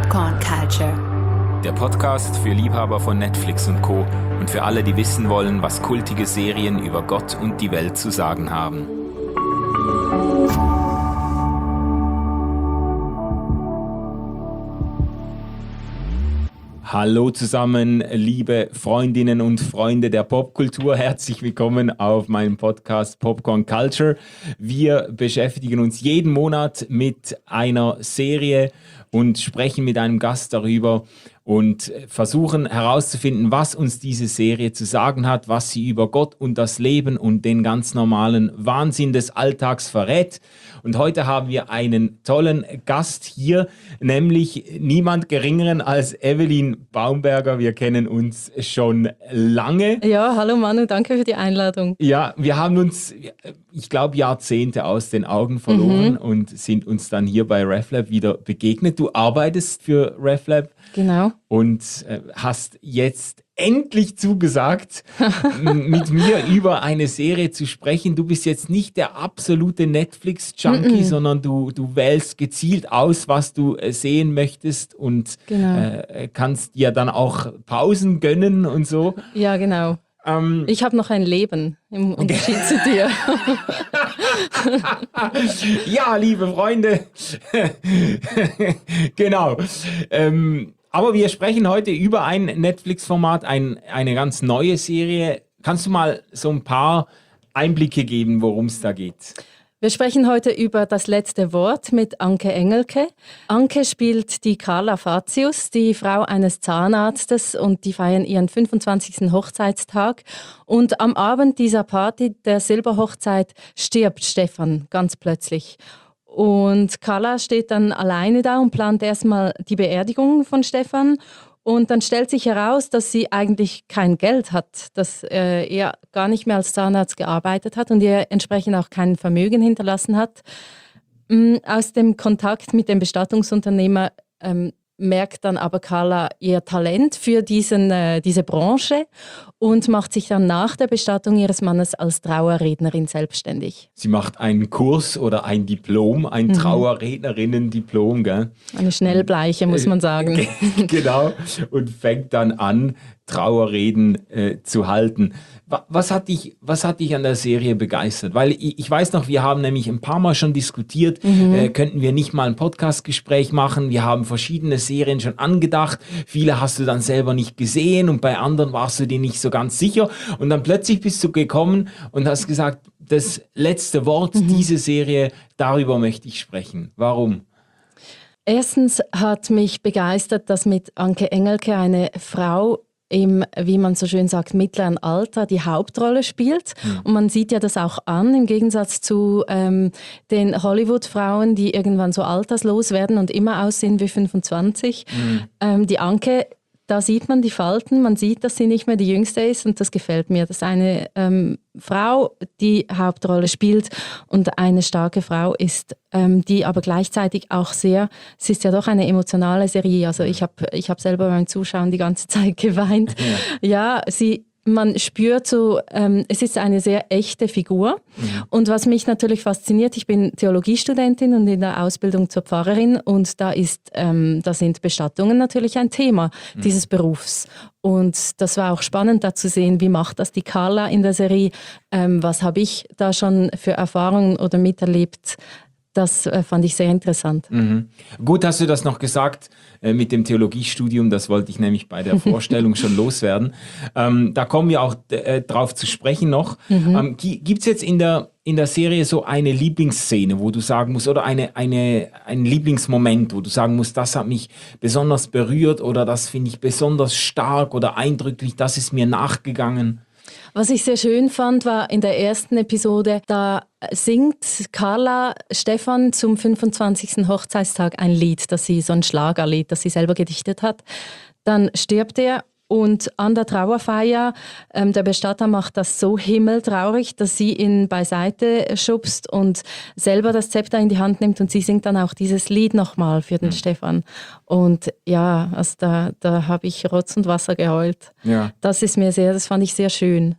Popcorn Culture. Der Podcast für Liebhaber von Netflix und Co. und für alle, die wissen wollen, was kultige Serien über Gott und die Welt zu sagen haben. Hallo zusammen, liebe Freundinnen und Freunde der Popkultur. Herzlich willkommen auf meinem Podcast Popcorn Culture. Wir beschäftigen uns jeden Monat mit einer Serie und sprechen mit einem Gast darüber und versuchen herauszufinden, was uns diese Serie zu sagen hat, was sie über Gott und das Leben und den ganz normalen Wahnsinn des Alltags verrät. Und heute haben wir einen tollen Gast hier, nämlich niemand Geringeren als Evelyn Baumberger. Wir kennen uns schon lange. Ja, hallo Manu, danke für die Einladung. Ja, wir haben uns, ich glaube, Jahrzehnte aus den Augen verloren und sind uns dann hier bei RefLab wieder begegnet. Du arbeitest für RefLab. Genau. Und hast jetzt endlich zugesagt, mit mir über eine Serie zu sprechen. Du bist jetzt nicht der absolute Netflix-Junkie, sondern du wählst gezielt aus, was du sehen möchtest und kannst dir dann auch Pausen gönnen und so. Ja, genau. Ich habe noch ein Leben, im Unterschied zu dir. Ja, liebe Freunde. Genau. Aber wir sprechen heute über ein Netflix-Format, eine ganz neue Serie. Kannst du mal so ein paar Einblicke geben, worum es da geht? Wir sprechen heute über Das letzte Wort mit Anke Engelke. Anke spielt die Carla Fatius, die Frau eines Zahnarztes, und die feiern ihren 25. Hochzeitstag. Und am Abend dieser Party, der Silberhochzeit, stirbt Stefan ganz plötzlich. Und Carla steht dann alleine da und plant erstmal die Beerdigung von Stefan. Und dann stellt sich heraus, dass sie eigentlich kein Geld hat, dass er gar nicht mehr als Zahnarzt gearbeitet hat und ihr entsprechend auch kein Vermögen hinterlassen hat. Aus dem Kontakt mit dem Bestattungsunternehmer merkt dann aber Carla ihr Talent für diese Branche und macht sich dann nach der Bestattung ihres Mannes als Trauerrednerin selbstständig. Sie macht einen Kurs oder ein Diplom, ein Trauerrednerinnen-Diplom, gell? Eine Schnellbleiche, muss man sagen. Genau, und fängt dann an, Trauerreden zu halten. Was hat dich an der Serie begeistert? Weil ich weiß noch, wir haben nämlich ein paar Mal schon diskutiert, könnten wir nicht mal ein Podcastgespräch machen? Wir haben verschiedene Serien schon angedacht. Viele hast du dann selber nicht gesehen und bei anderen warst du dir nicht so ganz sicher. Und dann plötzlich bist du gekommen und hast gesagt, das letzte Wort, diese Serie, darüber möchte ich sprechen. Warum? Erstens hat mich begeistert, dass mit Anke Engelke eine Frau im, wie man so schön sagt, mittleren Alter die Hauptrolle spielt. Und man sieht ja das auch an, im Gegensatz zu den Hollywood-Frauen, die irgendwann so alterslos werden und immer aussehen wie 25. Die Anke, da sieht man die Falten, man sieht, dass sie nicht mehr die Jüngste ist und das gefällt mir. Das ist eine Frau, die Hauptrolle spielt und eine starke Frau ist, die aber gleichzeitig auch sehr, es ist ja doch eine emotionale Serie, also ich hab selber beim Zuschauen die ganze Zeit geweint. Ja, man spürt so, es ist eine sehr echte Figur. Und was mich natürlich fasziniert, ich bin Theologiestudentin und in der Ausbildung zur Pfarrerin und da sind Bestattungen natürlich ein Thema dieses Berufs. Und das war auch spannend, da zu sehen, wie macht das die Carla in der Serie, was habe ich da schon für Erfahrungen oder miterlebt. Das fand ich sehr interessant. Gut, hast du das noch gesagt mit dem Theologiestudium, das wollte ich nämlich bei der Vorstellung schon loswerden. Da kommen wir auch drauf zu sprechen noch. Gibt es jetzt in der Serie so eine Lieblingsszene, wo du sagen musst, oder ein Lieblingsmoment, wo du sagen musst, das hat mich besonders berührt oder das finde ich besonders stark oder eindrücklich, das ist mir nachgegangen? Was ich sehr schön fand, war in der ersten Episode, da singt Carla Stefan zum 25. Hochzeitstag ein Lied, so ein Schlagerlied, das sie selber gedichtet hat. Dann stirbt er und an der Trauerfeier, der Bestatter macht das so himmeltraurig, dass sie ihn beiseite schubst und selber das Zepter in die Hand nimmt und sie singt dann auch dieses Lied nochmal für den Stefan. Und ja, also da habe ich Rotz und Wasser geheult. Ja. Das fand ich sehr schön.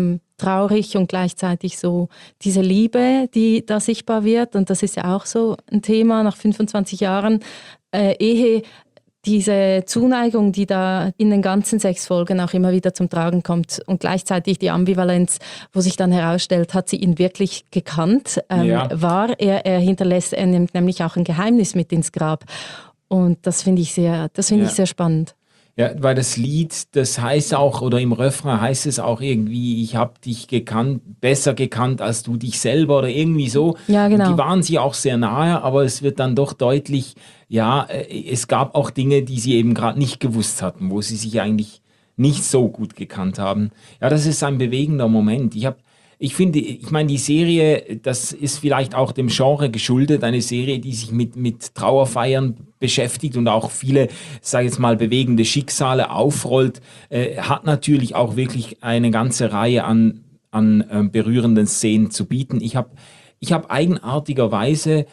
Traurig und gleichzeitig so diese Liebe, die da sichtbar wird. Und das ist ja auch so ein Thema nach 25 Jahren Ehe. diese Zuneigung, die da in den ganzen 6 Folgen auch immer wieder zum Tragen kommt und gleichzeitig die Ambivalenz, wo sich dann herausstellt, hat sie ihn wirklich gekannt? Er hinterlässt, er nimmt nämlich auch ein Geheimnis mit ins Grab. Und das finde ich sehr spannend. Ja, weil das Lied, das heißt auch, oder im Refrain heißt es auch irgendwie, ich habe dich besser gekannt als du dich selber oder irgendwie so. Ja, genau. Und die waren sich auch sehr nahe, aber es wird dann doch deutlich, es gab auch Dinge, die sie eben gerade nicht gewusst hatten, wo sie sich eigentlich nicht so gut gekannt haben. Ja, das ist ein bewegender Moment. Ich meine, die Serie, das ist vielleicht auch dem Genre geschuldet, eine Serie, die sich mit Trauerfeiern beschäftigt und auch viele, sage ich jetzt mal, bewegende Schicksale aufrollt, hat natürlich auch wirklich eine ganze Reihe an berührenden Szenen zu bieten. Ich hab eigenartigerweise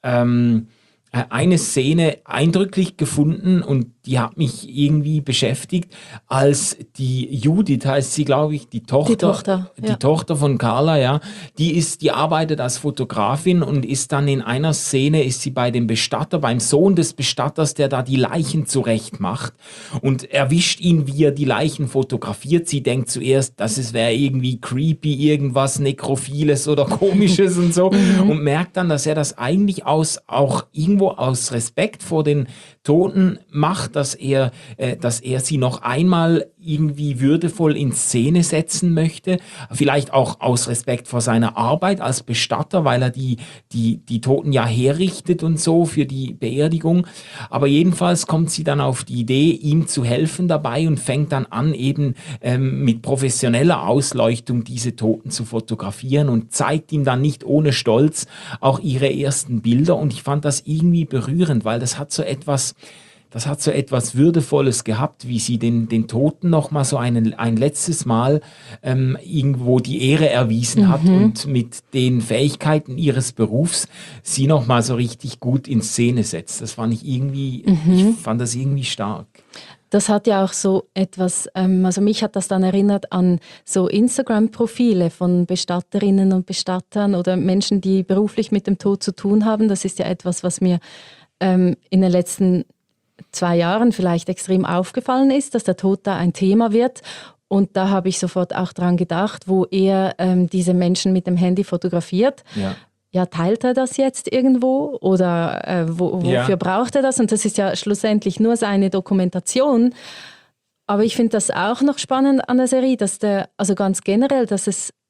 eine Szene eindrücklich gefunden und die hat mich irgendwie beschäftigt, als die Judith, heißt sie, glaube ich, die Tochter von Carla, die arbeitet als Fotografin und ist dann in einer Szene, ist sie bei dem Bestatter, beim Sohn des Bestatters, der da die Leichen zurecht macht und erwischt ihn, wie er die Leichen fotografiert. Sie denkt zuerst, wäre irgendwie creepy, irgendwas Nekrophiles oder Komisches und so und merkt dann, dass er das eigentlich auch irgendwo aus Respekt vor den Toten macht, dass er sie noch einmal irgendwie würdevoll in Szene setzen möchte, vielleicht auch aus Respekt vor seiner Arbeit als Bestatter, weil er die Toten ja herrichtet und so für die Beerdigung. Aber jedenfalls kommt sie dann auf die Idee, ihm zu helfen dabei und fängt dann an, eben mit professioneller Ausleuchtung diese Toten zu fotografieren und zeigt ihm dann nicht ohne Stolz auch ihre ersten Bilder. Und ich fand das irgendwie berührend, weil das hat so etwas Würdevolles gehabt, wie sie den Toten noch mal so ein letztes Mal irgendwo die Ehre erwiesen hat und mit den Fähigkeiten ihres Berufs sie noch mal so richtig gut in Szene setzt. Das fand ich fand das irgendwie stark. Das hat ja auch so etwas, also mich hat das dann erinnert an so Instagram-Profile von Bestatterinnen und Bestattern oder Menschen, die beruflich mit dem Tod zu tun haben. Das ist ja etwas, was mir in den letzten 2 Jahren vielleicht extrem aufgefallen ist, dass der Tod da ein Thema wird. Und da habe ich sofort auch dran gedacht, wo er diese Menschen mit dem Handy fotografiert. Ja, teilt er das jetzt irgendwo oder wofür braucht er das? Und das ist ja schlussendlich nur seine Dokumentation. Aber ich finde das auch noch spannend an der Serie, dass also ganz generell, dass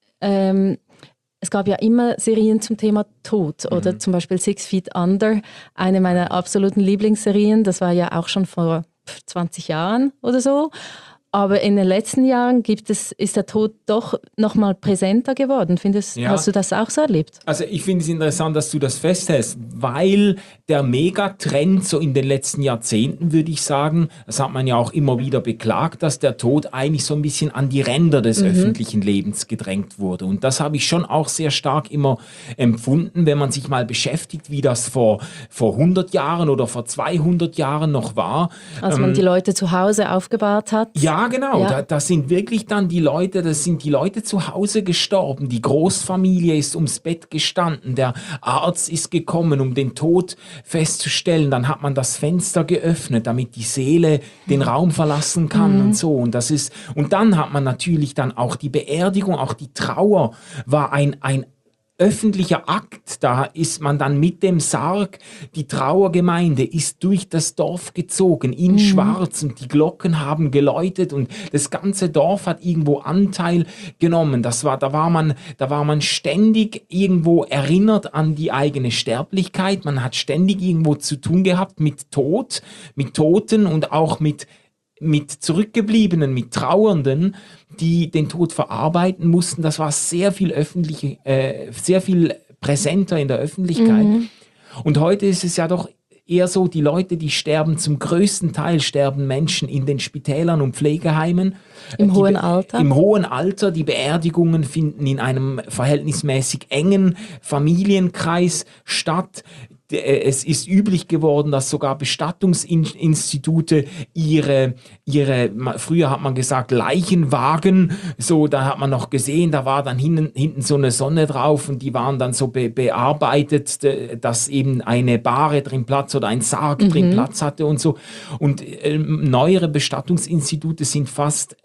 es gab ja immer Serien zum Thema Tod oder zum Beispiel 6 Feet Under, eine meiner absoluten Lieblingsserien. Das war ja auch schon vor 20 Jahren oder so. Aber in den letzten Jahren ist der Tod doch noch mal präsenter geworden. Hast du das auch so erlebt? Also ich finde es interessant, dass du das festhältst, weil der Megatrend so in den letzten Jahrzehnten, würde ich sagen, das hat man ja auch immer wieder beklagt, dass der Tod eigentlich so ein bisschen an die Ränder des öffentlichen Lebens gedrängt wurde. Und das habe ich schon auch sehr stark immer empfunden, wenn man sich mal beschäftigt, wie das vor 100 Jahren oder vor 200 Jahren noch war. Als man die Leute zu Hause aufgebahrt hat. Ja, genau. Ja. Das sind wirklich dann die Leute zu Hause gestorben. Die Großfamilie ist ums Bett gestanden. Der Arzt ist gekommen, um den Tod festzustellen. Dann hat man das Fenster geöffnet, damit die Seele den Raum verlassen kann und so. Und dann hat man natürlich dann auch die Beerdigung, auch die Trauer war ein öffentlicher Akt, da ist man dann mit dem Sarg, die Trauergemeinde ist durch das Dorf gezogen, in Schwarz und die Glocken haben geläutet und das ganze Dorf hat irgendwo Anteil genommen. Da war man ständig irgendwo erinnert an die eigene Sterblichkeit, man hat ständig irgendwo zu tun gehabt mit Tod, mit Toten und auch mit Zurückgebliebenen, mit Trauernden, die den Tod verarbeiten mussten. Das war sehr viel präsenter in der Öffentlichkeit. Und heute ist es ja doch eher so, die Leute, die sterben, zum größten Teil sterben Menschen in den Spitälern und Pflegeheimen. Im hohen Alter? Im hohen Alter. Die Beerdigungen finden in einem verhältnismäßig engen Familienkreis statt. es ist üblich geworden, dass sogar Bestattungsinstitute früher hat man gesagt Leichenwagen, so, da hat man noch gesehen, da war dann hinten so eine Sonne drauf und die waren dann so bearbeitet, dass eben eine Bahre drin Platz oder ein Sarg drin Platz hatte und so. Und neuere Bestattungsinstitute sind fast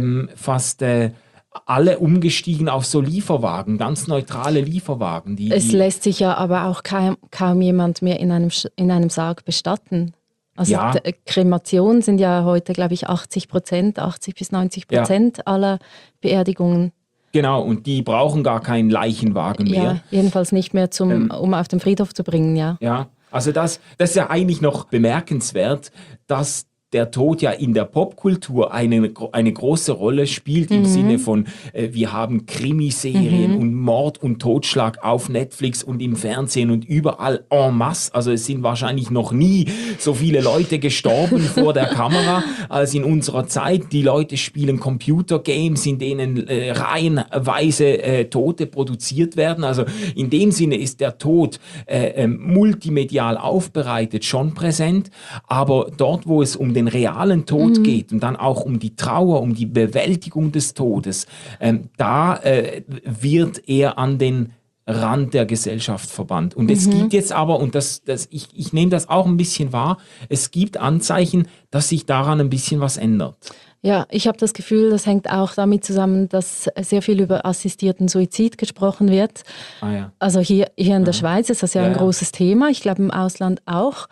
alle umgestiegen auf so Lieferwagen, ganz neutrale Lieferwagen. Es lässt sich ja aber auch kaum jemand mehr in einem Sarg bestatten. Also ja. Kremationen sind ja heute, glaube ich, 80% bis 90% aller Beerdigungen. Genau, und die brauchen gar keinen Leichenwagen mehr. Ja, jedenfalls nicht mehr, um auf den Friedhof zu bringen, ja. Ja, also das ist ja eigentlich noch bemerkenswert, dass der Tod ja in der Popkultur eine große Rolle spielt, im Sinne von, wir haben Krimiserien und Mord und Totschlag auf Netflix und im Fernsehen und überall en masse. Also es sind wahrscheinlich noch nie so viele Leute gestorben vor der Kamera als in unserer Zeit. Die Leute spielen Computergames, in denen reihenweise Tote produziert werden. Also in dem Sinne ist der Tod multimedial aufbereitet schon präsent, aber dort, wo es um den realen Tod geht und dann auch um die Trauer, um die Bewältigung des Todes, da wird er an den Rand der Gesellschaft verbannt. Und es gibt jetzt aber, und ich nehme das auch ein bisschen wahr, es gibt Anzeichen, dass sich daran ein bisschen was ändert. Ja, ich habe das Gefühl, das hängt auch damit zusammen, dass sehr viel über assistierten Suizid gesprochen wird. Ah, ja. Also hier in der Schweiz ist das ja ein großes Thema, ich glaube im Ausland auch.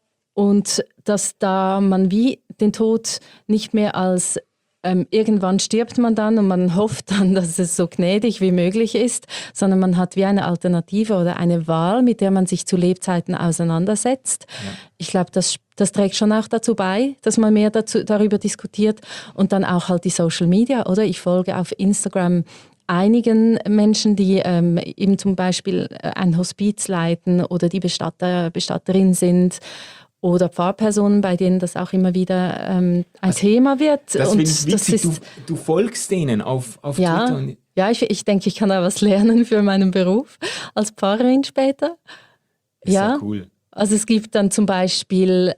Und dass da man wie den Tod nicht mehr als irgendwann stirbt man dann und man hofft dann, dass es so gnädig wie möglich ist, sondern man hat wie eine Alternative oder eine Wahl, mit der man sich zu Lebzeiten auseinandersetzt. Ja. Ich glaube, das trägt schon auch dazu bei, dass man mehr darüber diskutiert und dann auch halt die Social Media, oder? Ich folge auf Instagram einigen Menschen, die eben zum Beispiel ein Hospiz leiten oder die Bestatterin sind, oder Pfarrpersonen, bei denen das auch immer wieder ein Thema wird. Das finde ich witzig, du folgst denen auf Twitter. Ja, ich denke, ich kann da was lernen für meinen Beruf als Pfarrerin später. Ist ja cool. Also es gibt dann zum Beispiel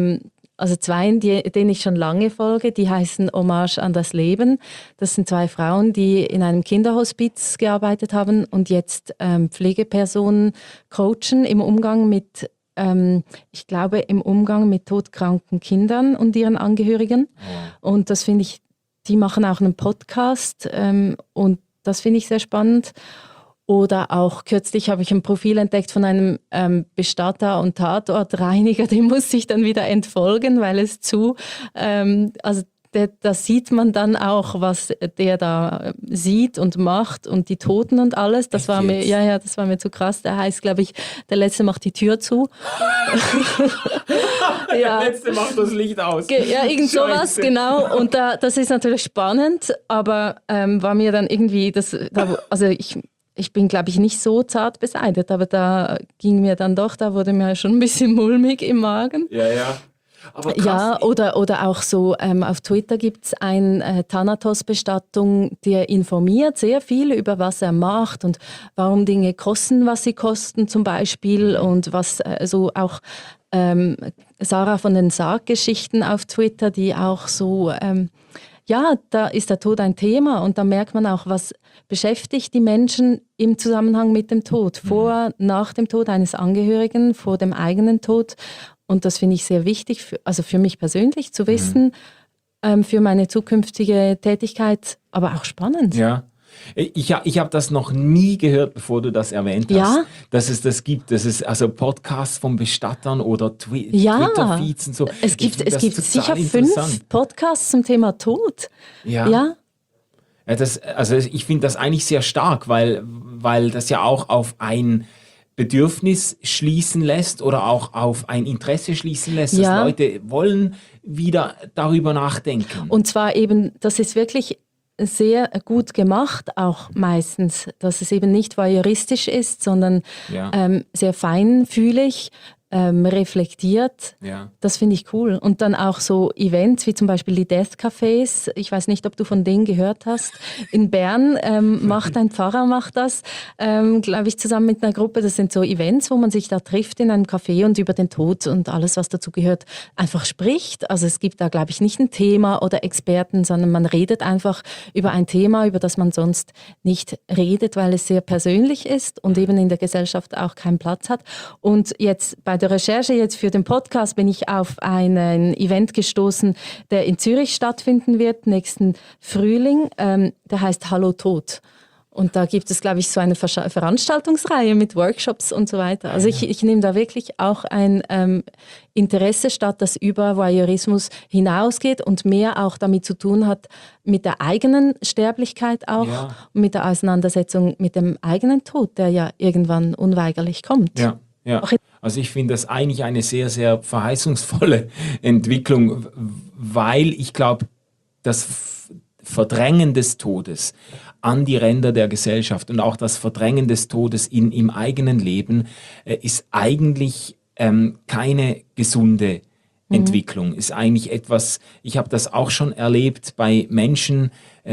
zwei, denen ich schon lange folge, die heißen Hommage an das Leben. Das sind 2 Frauen, die in einem Kinderhospiz gearbeitet haben und jetzt Pflegepersonen coachen im Umgang mit ich glaube, im Umgang mit todkranken Kindern und ihren Angehörigen. Oh. Und das finde ich, die machen auch einen Podcast und das finde ich sehr spannend. Oder auch kürzlich habe ich ein Profil entdeckt von einem Bestatter und Tatortreiniger, den muss ich dann wieder entfolgen, weil es da sieht man dann auch, was der da sieht und macht und die Toten und alles. Das war mir zu krass. Der heißt, glaube ich, der Letzte macht die Tür zu. Der Letzte macht das Licht aus. Ja, irgend sowas, genau. Und das ist natürlich spannend, aber war mir dann irgendwie, ich bin, glaube ich, nicht so zart beseitigt, aber da ging mir dann doch, da wurde mir schon ein bisschen mulmig im Magen. Ja, ja. Aber krass. Ja, oder auch so, auf Twitter gibt es eine Thanatos-Bestattung, der informiert sehr viel über was er macht und warum Dinge kosten, was sie kosten zum Beispiel und was so auch Sarah von den Sarggeschichten auf Twitter, die auch so, da ist der Tod ein Thema und da merkt man auch, was beschäftigt die Menschen im Zusammenhang mit dem Tod, vor, nach dem Tod eines Angehörigen, vor dem eigenen Tod. Und das finde ich sehr wichtig, für mich persönlich zu wissen, für meine zukünftige Tätigkeit, aber auch spannend. Ja. Ich habe das noch nie gehört, bevor du das erwähnt hast, dass es das gibt. Das ist also Podcasts von Bestattern oder Twitter-Feeds und so. Es gibt sicher 5 Podcasts zum Thema Tod. Ja. Ich finde das eigentlich sehr stark, weil das ja auch auf ein Bedürfnis schließen lässt oder auch auf ein Interesse schließen lässt, dass Leute wollen wieder darüber nachdenken. Und zwar eben, das ist wirklich sehr gut gemacht, auch meistens, dass es eben nicht voyeuristisch ist, sondern sehr feinfühlig. reflektiert. Ja. Das finde ich cool. Und dann auch so Events wie zum Beispiel die Death Cafés. Ich weiß nicht, ob du von denen gehört hast. In Bern macht ein Pfarrer das, glaube ich, zusammen mit einer Gruppe. Das sind so Events, wo man sich da trifft in einem Café und über den Tod und alles, was dazu gehört, einfach spricht. Also es gibt da, glaube ich, nicht ein Thema oder Experten, sondern man redet einfach über ein Thema, über das man sonst nicht redet, weil es sehr persönlich ist und eben in der Gesellschaft auch keinen Platz hat. Und jetzt bei der Recherche jetzt für den Podcast bin ich auf ein Event gestoßen, der in Zürich stattfinden wird, nächsten Frühling. Der heißt Hallo Tod. Und da gibt es, glaube ich, so eine Veranstaltungsreihe mit Workshops und so weiter. Also ich nehme da wirklich auch ein Interesse statt, das über Voyeurismus hinausgeht und mehr auch damit zu tun hat, mit der eigenen Sterblichkeit auch und mit der Auseinandersetzung mit dem eigenen Tod, der ja irgendwann unweigerlich kommt. Ja. Also ich finde das eigentlich eine sehr, sehr verheißungsvolle Entwicklung, weil ich glaube, das Verdrängen des Todes an die Ränder der Gesellschaft und auch das Verdrängen des Todes im eigenen Leben ist eigentlich keine gesunde Entwicklung. Ist eigentlich etwas, ich habe das auch schon erlebt bei Menschen,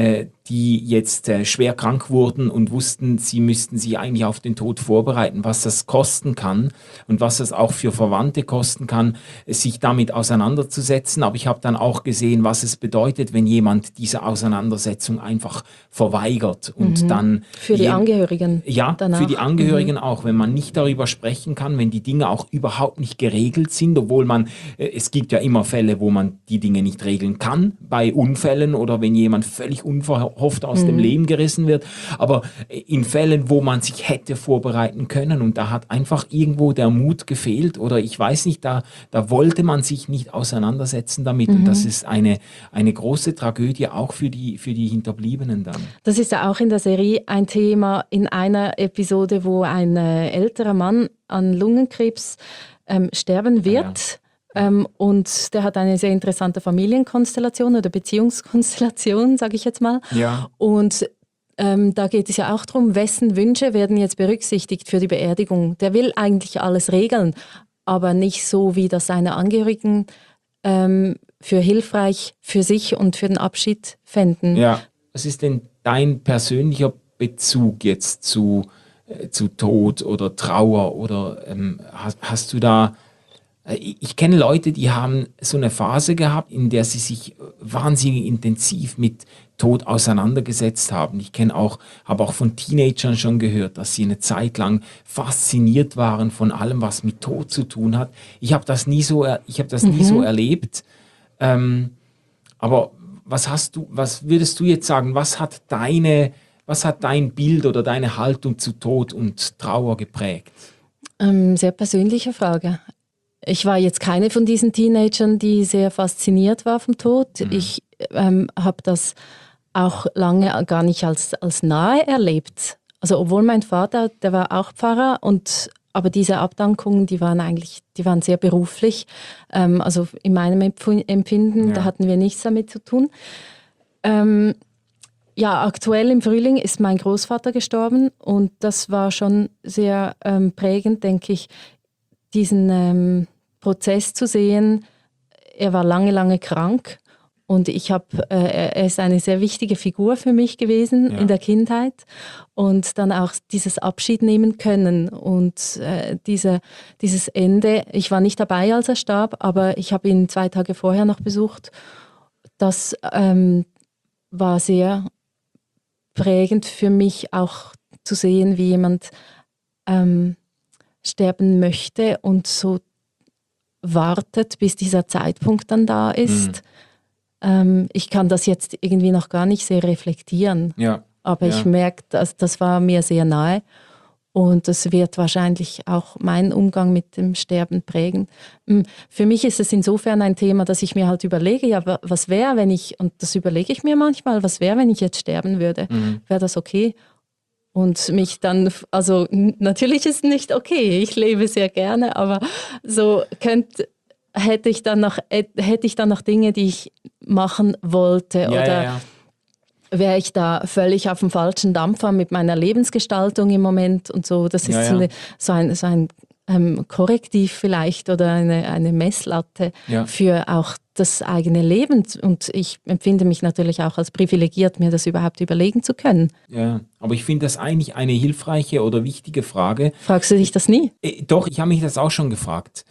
die jetzt schwer krank wurden und wussten, sie müssten sich eigentlich auf den Tod vorbereiten, was das kosten kann und was das auch für Verwandte kosten kann, sich damit auseinanderzusetzen. Aber ich habe dann auch gesehen, was es bedeutet, wenn jemand diese Auseinandersetzung einfach verweigert und dann... Für die Angehörigen Ja, danach. für die Angehörigen auch, wenn man nicht darüber sprechen kann, wenn die Dinge auch überhaupt nicht geregelt sind, obwohl man, es gibt ja immer Fälle, wo man die Dinge nicht regeln kann, bei Unfällen oder wenn jemand völlig unverhofft aus dem Leben gerissen wird, aber in Fällen, wo man sich hätte vorbereiten können und da hat einfach irgendwo der Mut gefehlt oder ich weiß nicht, da wollte man sich nicht auseinandersetzen damit und das ist eine große Tragödie auch für die Hinterbliebenen dann. Das ist ja auch in der Serie ein Thema in einer Episode, wo ein älterer Mann an Lungenkrebs sterben wird. Und der hat eine sehr interessante Familienkonstellation oder Beziehungskonstellation, sage ich jetzt mal. Ja. Und da geht es ja auch darum, wessen Wünsche werden jetzt berücksichtigt für die Beerdigung. Der will eigentlich alles regeln, aber nicht so, wie das seine Angehörigen für hilfreich für sich und für den Abschied fänden. Ja. Was ist denn dein persönlicher Bezug jetzt zu Tod oder Trauer oder hast du da... Ich kenne Leute, die haben so eine Phase gehabt, in der sie sich wahnsinnig intensiv mit Tod auseinandergesetzt haben. Ich habe auch von Teenagern schon gehört, dass sie eine Zeit lang fasziniert waren von allem, was mit Tod zu tun hat. Ich habe das nie so erlebt. Aber was würdest du jetzt sagen? Was hat dein Bild oder deine Haltung zu Tod und Trauer geprägt? Sehr persönliche Frage. Ich war jetzt keine von diesen Teenagern, die sehr fasziniert war vom Tod. Ich habe das auch lange gar nicht als nahe erlebt. Also obwohl mein Vater, der war auch Pfarrer, aber diese Abdankungen, die waren sehr beruflich. Also in meinem Empfinden, da hatten wir nichts damit zu tun. Aktuell im Frühling ist mein Großvater gestorben und das war schon sehr prägend, denke ich, diesen Prozess zu sehen. Er war lange, lange krank und er ist eine sehr wichtige Figur für mich gewesen in der Kindheit und dann auch dieses Abschied nehmen können und dieses Ende. Ich war nicht dabei, als er starb, aber ich habe ihn 2 Tage vorher noch besucht. Das war sehr prägend für mich auch zu sehen, wie jemand sterben möchte und so wartet, bis dieser Zeitpunkt dann da ist. Ich kann das jetzt irgendwie noch gar nicht sehr reflektieren, aber ich merke, das war mir sehr nahe und das wird wahrscheinlich auch meinen Umgang mit dem Sterben prägen. Für mich ist es insofern ein Thema, dass ich mir halt überlege, ja, was wäre, und das überlege ich mir manchmal, was wäre, wenn ich jetzt sterben würde? Wäre das okay? Und mich dann, also natürlich ist es nicht okay, ich lebe sehr gerne, aber so hätte ich dann noch Dinge, die ich machen wollte wäre ich da völlig auf dem falschen Dampfer mit meiner Lebensgestaltung im Moment und so. Das ist so ein Korrektiv vielleicht oder eine Messlatte für auch das eigene Leben. Und ich empfinde mich natürlich auch als privilegiert, mir das überhaupt überlegen zu können. Ja, aber ich finde das eigentlich eine hilfreiche oder wichtige Frage. Fragst du dich das nie? Doch, ich habe mich das auch schon gefragt.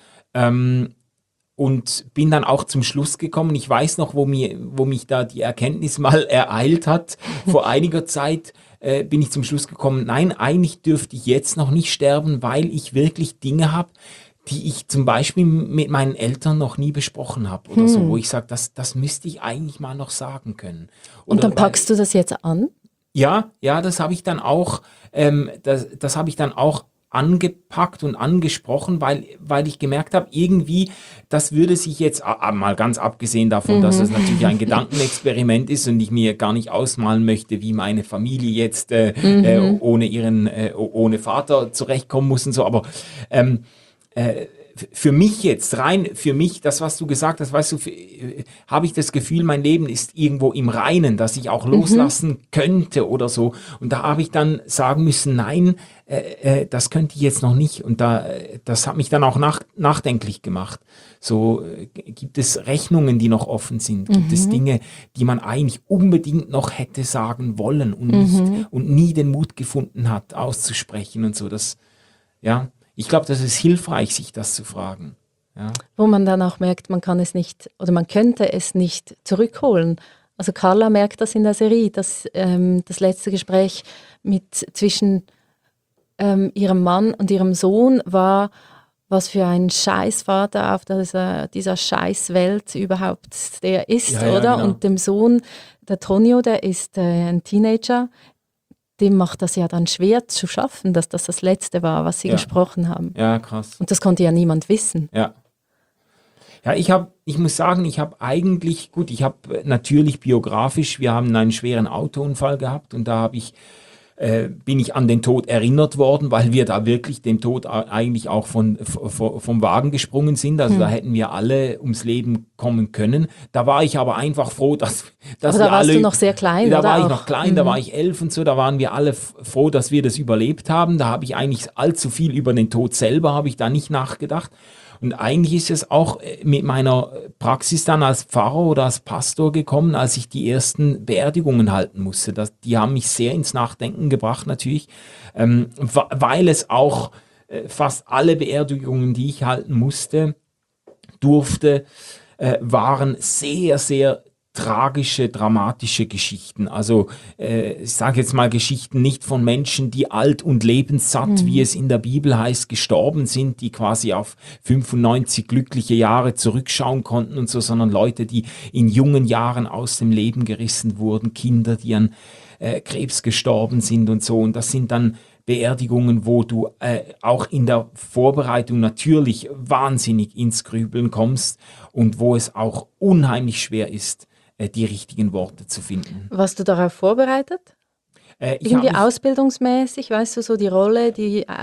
Und bin dann auch zum Schluss gekommen. Ich weiß noch, wo mich da die Erkenntnis mal ereilt hat. Vor einiger Zeit bin ich zum Schluss gekommen, nein, eigentlich dürfte ich jetzt noch nicht sterben, weil ich wirklich Dinge habe, die ich zum Beispiel mit meinen Eltern noch nie besprochen habe oder so, wo ich sage, das müsste ich eigentlich mal noch sagen können. Und dann packst du das jetzt an? Ja, das habe ich dann auch, das habe ich dann auch angepackt und angesprochen, weil ich gemerkt habe, irgendwie, das würde sich jetzt, mal ganz abgesehen davon, dass es natürlich ein Gedankenexperiment ist und ich mir gar nicht ausmalen möchte, wie meine Familie jetzt ohne Vater zurechtkommen muss und so, aber für mich jetzt, rein für mich, das, was du gesagt hast, weißt du, habe ich das Gefühl, mein Leben ist irgendwo im Reinen, dass ich auch loslassen könnte oder so. Und da habe ich dann sagen müssen, nein, das könnte ich jetzt noch nicht. Und das hat mich dann auch nachdenklich gemacht. So, gibt es Rechnungen, die noch offen sind? Gibt es Dinge, die man eigentlich unbedingt noch hätte sagen wollen und nicht und nie den Mut gefunden hat, auszusprechen und so. Ich glaube, das ist hilfreich, sich das zu fragen. Ja. Wo man dann auch merkt, man kann es nicht oder man könnte es nicht zurückholen. Also Carla merkt das in der Serie, dass das letzte Gespräch zwischen ihrem Mann und ihrem Sohn war, was für ein Scheißvater auf dieser Scheißwelt überhaupt der ist, Ja, oder? genau. Und dem Sohn, der Tonio, der ist ein Teenager, dem macht das ja dann schwer zu schaffen, dass das Letzte war, was sie gesprochen haben. Ja, krass. Und das konnte ja niemand wissen. Ja. Ja, ich muss sagen, ich habe natürlich biografisch, wir haben einen schweren Autounfall gehabt und da bin ich an den Tod erinnert worden, weil wir da wirklich dem Tod eigentlich auch vom Wagen gesprungen sind. Also da hätten wir alle ums Leben kommen können. Da war ich aber einfach froh, dass aber wir da warst alle... du noch sehr klein, Da oder war ich auch? noch klein, da war ich 11 und so, da waren wir alle froh, dass wir das überlebt haben. Da habe ich eigentlich allzu viel über den Tod selber, habe ich da nicht nachgedacht. Und eigentlich ist es auch mit meiner Praxis dann als Pfarrer oder als Pastor gekommen, als ich die ersten Beerdigungen halten musste. Die haben mich sehr ins Nachdenken gebracht natürlich, weil es auch fast alle Beerdigungen, die ich halten durfte, waren sehr, sehr tragische, dramatische Geschichten. Also ich sage jetzt mal Geschichten nicht von Menschen, die alt und lebenssatt, wie es in der Bibel heißt, gestorben sind, die quasi auf 95 glückliche Jahre zurückschauen konnten und so, sondern Leute, die in jungen Jahren aus dem Leben gerissen wurden, Kinder, die an Krebs gestorben sind und so. Und das sind dann Beerdigungen, wo du auch in der Vorbereitung natürlich wahnsinnig ins Grübeln kommst und wo es auch unheimlich schwer ist, die richtigen Worte zu finden. Warst du darauf vorbereitet? Irgendwie ausbildungsmäßig, weißt du, so die Rolle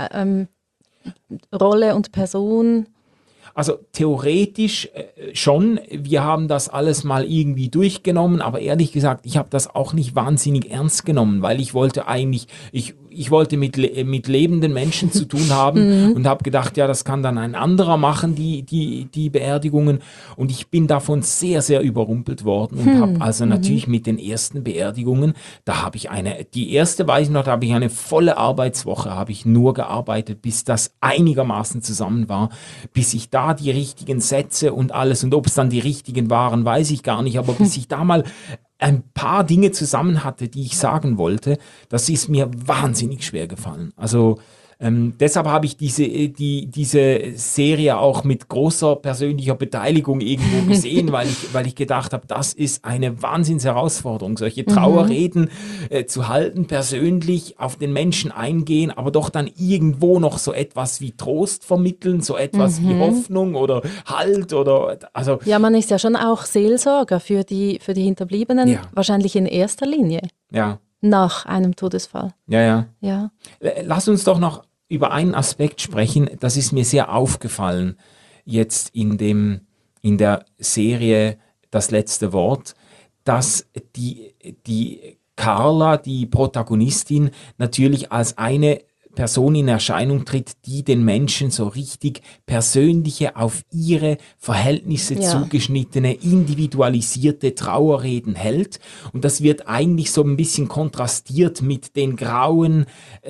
und Person? Also theoretisch schon, wir haben das alles mal irgendwie durchgenommen, aber ehrlich gesagt, ich habe das auch nicht wahnsinnig ernst genommen, weil ich wollte eigentlich, ich wollte mit lebenden Menschen zu tun haben und habe gedacht, ja, das kann dann ein anderer machen, die Beerdigungen. Und ich bin davon sehr, sehr überrumpelt worden und habe also natürlich mit den ersten Beerdigungen, die erste weiß ich noch, da habe ich eine volle Arbeitswoche, habe ich nur gearbeitet, bis das einigermaßen zusammen war, bis ich da die richtigen Sätze und alles, und ob es dann die richtigen waren, weiß ich gar nicht, aber bis ich da mal ein paar Dinge zusammen hatte, die ich sagen wollte, das ist mir wahnsinnig schwer gefallen. Also deshalb habe ich diese Serie auch mit großer persönlicher Beteiligung irgendwo gesehen, weil ich gedacht habe, das ist eine Wahnsinnsherausforderung, solche Trauerreden zu halten, persönlich auf den Menschen eingehen, aber doch dann irgendwo noch so etwas wie Trost vermitteln, so etwas wie Hoffnung oder Halt oder also. Ja, man ist ja schon auch Seelsorger für die Hinterbliebenen, wahrscheinlich in erster Linie. Ja. Nach einem Todesfall. Ja. Ja. Lass uns doch noch über einen Aspekt sprechen, das ist mir sehr aufgefallen jetzt in der Serie Das letzte Wort, dass die Carla, die Protagonistin, natürlich als eine Person in Erscheinung tritt, die den Menschen so richtig persönliche, auf ihre Verhältnisse zugeschnittene, individualisierte Trauerreden hält. Und das wird eigentlich so ein bisschen kontrastiert mit den grauen,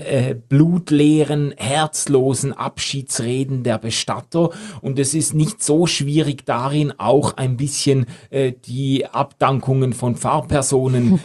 blutleeren, herzlosen Abschiedsreden der Bestatter. Und es ist nicht so schwierig darin, auch ein bisschen die Abdankungen von Pfarrpersonen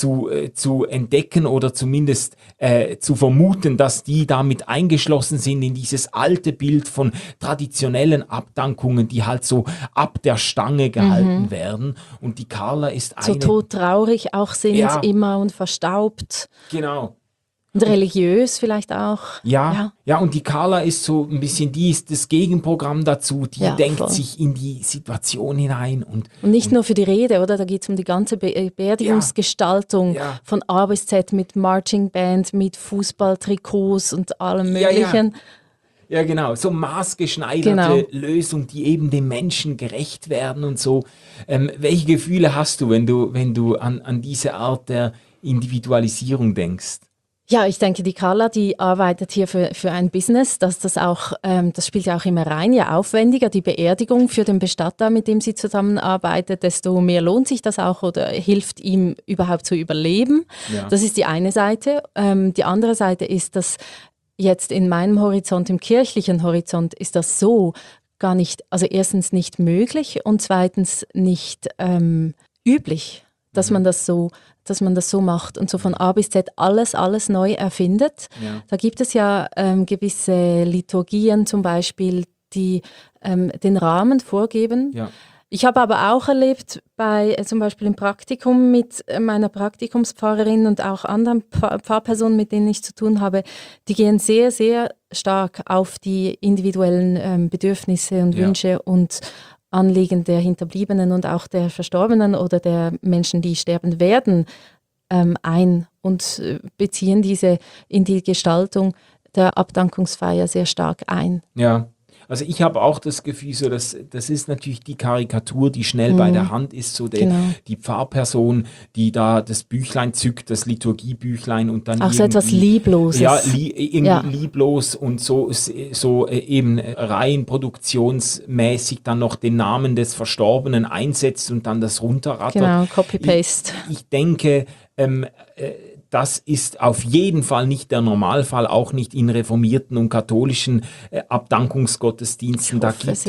zu entdecken oder zumindest zu vermuten, dass die damit eingeschlossen sind in dieses alte Bild von traditionellen Abdankungen, die halt so ab der Stange gehalten werden. Und die Carla ist eine... So todtraurig auch sind immer und verstaubt. Genau. Und religiös vielleicht auch. Ja, und die Carla ist so ein bisschen, die ist das Gegenprogramm dazu, die denkt sich in die Situation hinein. Und nicht nur für die Rede, oder? Da geht es um die ganze Beerdigungsgestaltung von A bis Z mit Marching Band, mit Fußballtrikots und allem Möglichen. Ja, genau. So maßgeschneiderte Lösungen, die eben dem Menschen gerecht werden und so. Welche Gefühle hast du, wenn du an diese Art der Individualisierung denkst? Ja, ich denke, die Carla, die arbeitet hier für ein Business, dass das auch, das spielt ja auch immer rein, je aufwendiger die Beerdigung für den Bestatter, mit dem sie zusammenarbeitet, desto mehr lohnt sich das auch oder hilft ihm überhaupt zu überleben. Ja. Das ist die eine Seite. Die andere Seite ist, dass jetzt in meinem Horizont, im kirchlichen Horizont, ist das so gar nicht, also erstens nicht möglich und zweitens nicht üblich, dass man das so macht und so von A bis Z alles neu erfindet. Ja. Da gibt es ja gewisse Liturgien zum Beispiel, die den Rahmen vorgeben. Ja. Ich habe aber auch erlebt, zum Beispiel im Praktikum mit meiner Praktikumspfarrerin und auch anderen Pfarrpersonen, mit denen ich zu tun habe, die gehen sehr, sehr stark auf die individuellen Bedürfnisse und Wünsche und Anliegen der Hinterbliebenen und auch der Verstorbenen oder der Menschen, die sterben werden, ein und beziehen diese in die Gestaltung der Abdankungsfeier sehr stark ein. Ja. Also ich habe auch das Gefühl, so das ist natürlich die Karikatur, die schnell bei der Hand ist, so die Pfarrperson, die da das Büchlein zückt, das Liturgiebüchlein und dann auch so etwas Liebloses. Ja, lieblos und so eben rein produktionsmäßig dann noch den Namen des Verstorbenen einsetzt und dann das runterrattert. Genau, Copy-Paste. Ich denke, das ist auf jeden Fall nicht der Normalfall, auch nicht in reformierten und katholischen Abdankungsgottesdiensten.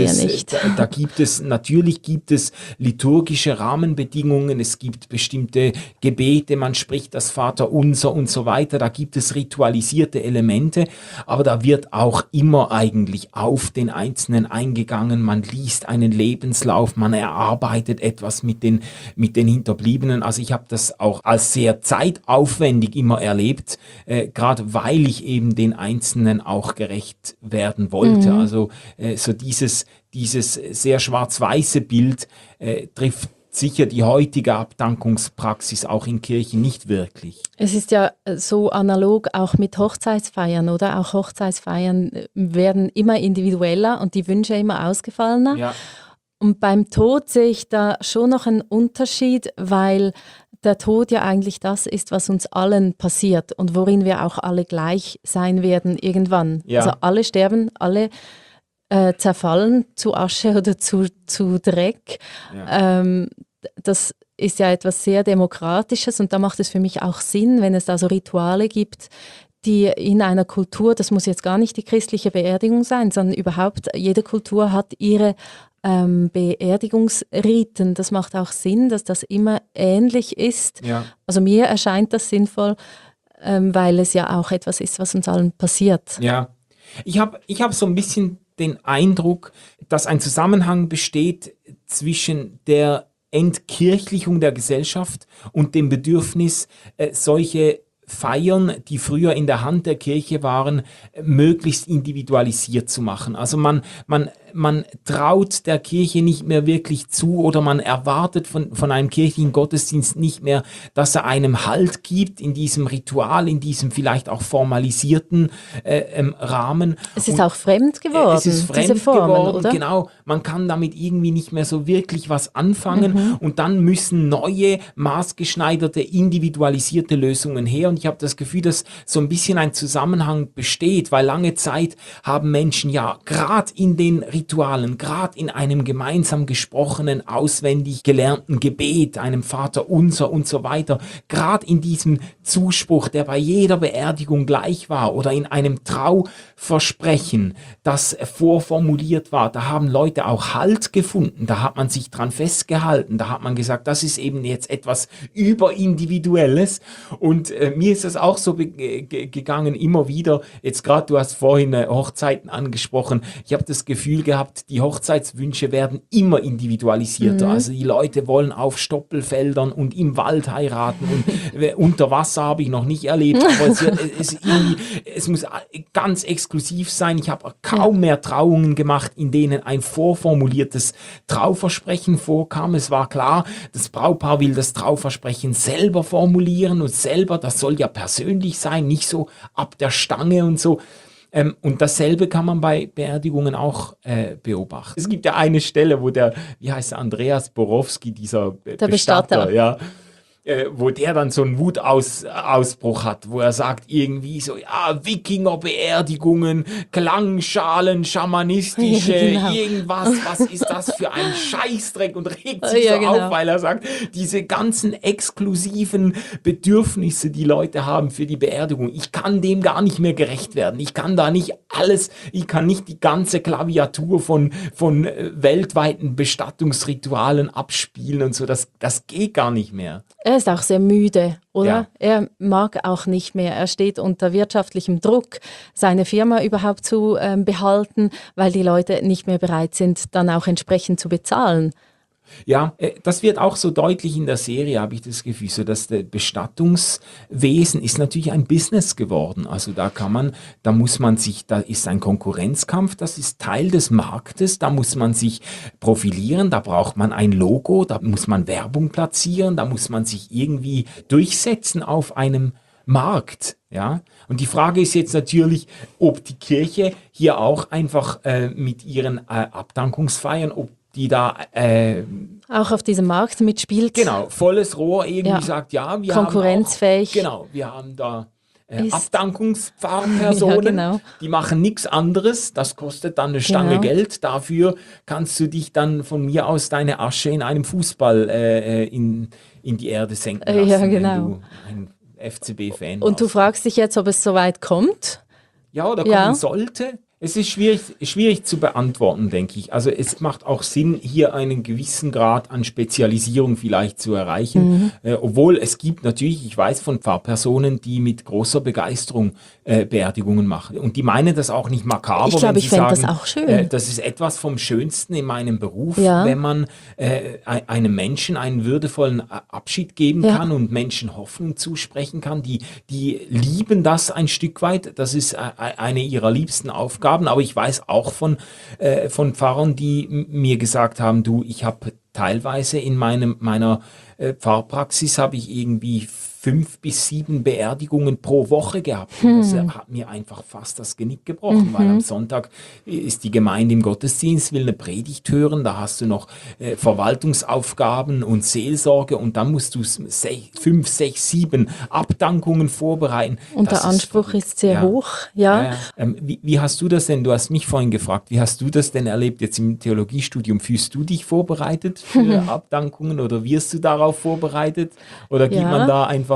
Natürlich gibt es liturgische Rahmenbedingungen, es gibt bestimmte Gebete, man spricht das Vaterunser und so weiter, da gibt es ritualisierte Elemente, aber da wird auch immer eigentlich auf den Einzelnen eingegangen, man liest einen Lebenslauf, man erarbeitet etwas mit den Hinterbliebenen. Also ich habe das auch als sehr zeitaufwendig immer erlebt, gerade weil ich eben den Einzelnen auch gerecht werden wollte. Also so dieses sehr schwarz-weiße Bild trifft sicher die heutige Abdankungspraxis auch in Kirchen nicht wirklich. Es ist ja so analog auch mit Hochzeitsfeiern, oder? Auch Hochzeitsfeiern werden immer individueller und die Wünsche immer ausgefallener. Ja. Und beim Tod sehe ich da schon noch einen Unterschied, weil der Tod ja eigentlich das ist, was uns allen passiert und worin wir auch alle gleich sein werden irgendwann. Ja. Also alle sterben, alle zerfallen zu Asche oder zu Dreck. Ja. Das ist ja etwas sehr Demokratisches und da macht es für mich auch Sinn, wenn es da so Rituale gibt, die in einer Kultur, das muss jetzt gar nicht die christliche Beerdigung sein, sondern überhaupt jede Kultur hat ihre Beerdigungsriten. Das macht auch Sinn, dass das immer ähnlich ist. Ja. Also mir erscheint das sinnvoll, weil es ja auch etwas ist, was uns allen passiert. Ja, ich hab so ein bisschen den Eindruck, dass ein Zusammenhang besteht zwischen der Entkirchlichung der Gesellschaft und dem Bedürfnis, solche Feiern, die früher in der Hand der Kirche waren, möglichst individualisiert zu machen. Also man traut der Kirche nicht mehr wirklich zu oder man erwartet von einem kirchlichen Gottesdienst nicht mehr, dass er einem Halt gibt in diesem Ritual, in diesem vielleicht auch formalisierten Rahmen. Es ist auch fremd geworden, es ist fremd diese Formen, geworden, oder? Genau. Man kann damit irgendwie nicht mehr so wirklich was anfangen und dann müssen neue, maßgeschneiderte, individualisierte Lösungen her. Und ich habe das Gefühl, dass so ein bisschen ein Zusammenhang besteht, weil lange Zeit haben Menschen ja gerade in den Ritualen, gerade in einem gemeinsam gesprochenen, auswendig gelernten Gebet, einem Vaterunser und so weiter, gerade in diesem Zuspruch, der bei jeder Beerdigung gleich war, oder in einem Trauversprechen, das vorformuliert war, da haben Leute auch Halt gefunden, da hat man sich dran festgehalten, da hat man gesagt, das ist eben jetzt etwas Überindividuelles. Und mir ist das auch so gegangen, immer wieder, jetzt gerade, du hast vorhin Hochzeiten angesprochen, ich habe das Gefühl gehabt, die Hochzeitswünsche werden immer individualisierter, also die Leute wollen auf Stoppelfeldern und im Wald heiraten und unter Wasser habe ich noch nicht erlebt, aber es muss ganz exklusiv sein. Ich habe kaum mehr Trauungen gemacht, in denen ein vorformuliertes Trauversprechen vorkam. Es war klar, das Brautpaar will das Trauversprechen selber formulieren und selber, das soll ja persönlich sein, nicht so ab der Stange und so. Und dasselbe kann man bei Beerdigungen auch beobachten. Es gibt ja eine Stelle, wo wie heißt der, Andreas Borowski, dieser der Bestatter, ja, wo der dann so einen Wutausbruch hat, wo er sagt irgendwie so, ja, Wikinger-Beerdigungen, Klangschalen, schamanistische, genau. irgendwas, was ist das für ein Scheißdreck, und regt sich Ja, so genau. auf, weil er sagt, diese ganzen exklusiven Bedürfnisse, die Leute haben für die Beerdigung, ich kann dem gar nicht mehr gerecht werden. Ich kann da nicht alles, ich kann nicht die ganze Klaviatur von weltweiten Bestattungsritualen abspielen und so, das geht gar nicht mehr. Er ist auch sehr müde, oder? Ja. Er mag auch nicht mehr. Er steht unter wirtschaftlichem Druck, seine Firma überhaupt zu behalten, weil die Leute nicht mehr bereit sind, dann auch entsprechend zu bezahlen. Ja, das wird auch so deutlich in der Serie, habe ich das Gefühl, so dass das Bestattungswesen ist natürlich ein Business geworden. Also da muss man sich, da ist ein Konkurrenzkampf, das ist Teil des Marktes, da muss man sich profilieren, da braucht man ein Logo, da muss man Werbung platzieren, da muss man sich irgendwie durchsetzen auf einem Markt, ja. Und die Frage ist jetzt natürlich, ob die Kirche hier auch einfach mit ihren Abdankungsfeiern, ob die da Auch auf diesem Markt mitspielt. genau, volles Rohr irgendwie sagt, ja, wir konkurrenzfähig. Wir haben da Ist- Abdankungspfarrpersonen, Ja, genau. die machen nichts anderes, das kostet dann eine Stange Genau. Geld, dafür kannst du dich dann von mir aus deine Asche in einem Fußball in die Erde senken lassen, Ja, wenn genau. du ein FCB-Fan Und du warst. fragst dich jetzt, ob es soweit kommt? Ja, oder Ja. kommen sollte. Es ist schwierig zu beantworten, denke ich. Also es macht auch Sinn, hier einen gewissen Grad an Spezialisierung vielleicht zu erreichen. Obwohl es gibt natürlich, ich weiß von Pfarrpersonen, die mit großer Begeisterung Beerdigungen machen. Und die meinen das auch nicht makaber, Ich glaube, wenn ich sie fände sagen, das auch schön. das ist etwas vom Schönsten in meinem Beruf, Ja. wenn man einem Menschen einen würdevollen Abschied geben Ja. kann und Menschen Hoffnung zusprechen kann. Die lieben das ein Stück weit. Das ist eine ihrer liebsten Aufgaben. Aber ich weiß auch von Pfarrern, die mir gesagt haben, du, ich habe teilweise in meiner Pfarrpraxis habe ich irgendwie 5 bis 7 Beerdigungen pro Woche gehabt. Und das hat mir einfach fast das Genick gebrochen, weil am Sonntag ist die Gemeinde im Gottesdienst, will eine Predigt hören, da hast du noch Verwaltungsaufgaben und Seelsorge und dann musst du 5, 6, 7 Abdankungen vorbereiten. Und Das der Anspruch verrückt. ist sehr hoch. Ja. Wie hast du das denn, du hast mich vorhin gefragt, wie hast du das denn erlebt jetzt im Theologiestudium? Fühlst du dich vorbereitet für Abdankungen oder wirst du darauf vorbereitet? Oder gibt Ja. man da einfach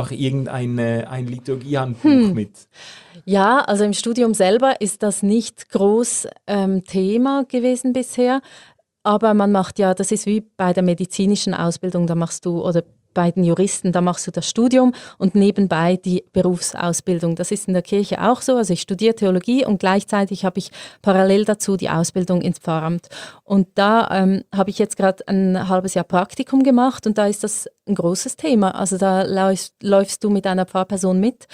ein Liturgiehandbuch mit? Ja, also im Studium selber ist das nicht groß Thema gewesen bisher. Aber man macht ja, das ist wie bei der medizinischen Ausbildung, da machst du, oder bei den Juristen, da machst du das Studium und nebenbei die Berufsausbildung. Das ist in der Kirche auch so. Also ich studiere Theologie und gleichzeitig habe ich parallel dazu die Ausbildung ins Pfarramt. Und da habe ich jetzt gerade ein halbes Jahr Praktikum gemacht und da ist das ein großes Thema. Also da läufst du mit einer Pfarrperson mit